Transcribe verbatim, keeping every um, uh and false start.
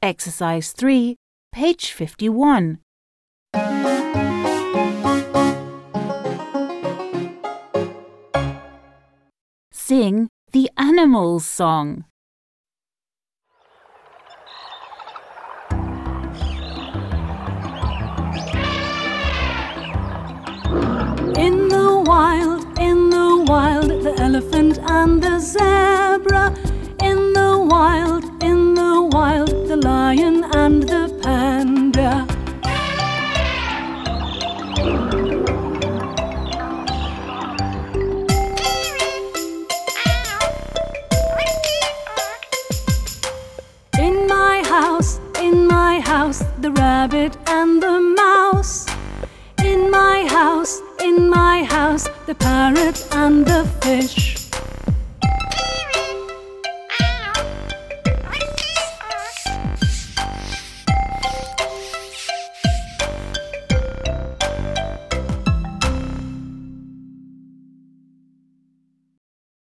Exercise three, page fifty-one. Sing the animals song. In the wild, in the wild, the elephant and the zebra. In the wild, in the wild, the lion and the panda. In my house, in my house, the rabbit and the mouse. In my house, in my house, the parrot and the fish.